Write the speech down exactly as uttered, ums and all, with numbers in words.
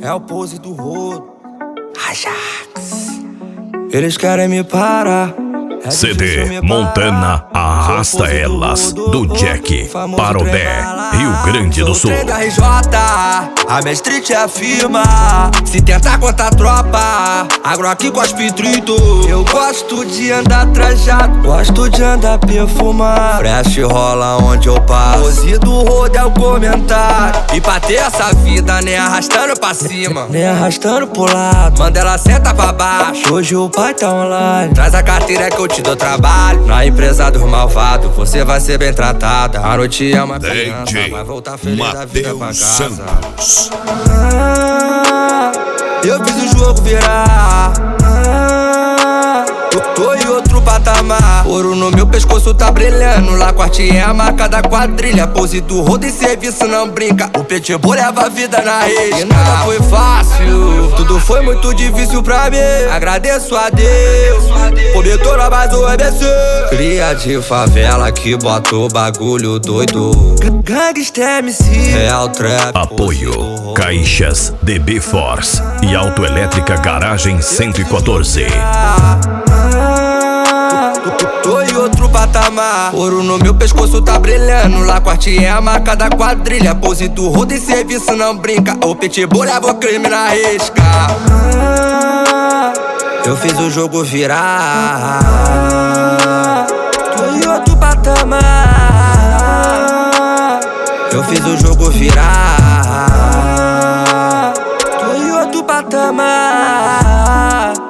É o pose do rodo, Ajax. Eles querem me parar. É C D Montana Arrasta Elas, do Jack Parodé, Rio Grande do Sul. R J, a minha street é a firma. Se tentar contar a tropa, agro aqui cospe trito. Eu gosto de andar trajado, gosto de andar perfumado. Fresh rola onde eu passo, pose do rodo é o comentário. E pra ter essa vida, nem arrastando pra cima, nem arrastando pro lado. Manda ela senta pra baixo, hoje o pai tá online. Traz a carteira que eu te dou trabalho. Na empresa dos malvados, você vai ser bem tratada. A noite é uma criança, vai voltar feliz da vida pra casa. Santos. Ah, eu fiz o jogo virar. Ah, tô, tô em outro patamar. Ouro no meu pescoço tá brilhando. Lá corte é a marca da quadrilha. Pose do rodo e serviço não brinca. O pitbull leva a vida na risca. E nada foi fácil, tudo foi muito difícil pra mim. Agradeço a Deus, cobertor na base do A B C. Cria de favela que bota o bagulho doido. Gangsta M C, Real Trap. Apoio Caixas D B Force e Autoelétrica Garagem cento e quatorze. Tô em outro patamar. Ouro no meu pescoço tá brilhando. Lá corte é a marca da quadrilha. Pose do rodo e serviço não brinca. O pitbull leva o crime na risca. Eu fiz o jogo virar. Tô em outro patamar. Eu fiz o jogo virar. Tô em outro patamar.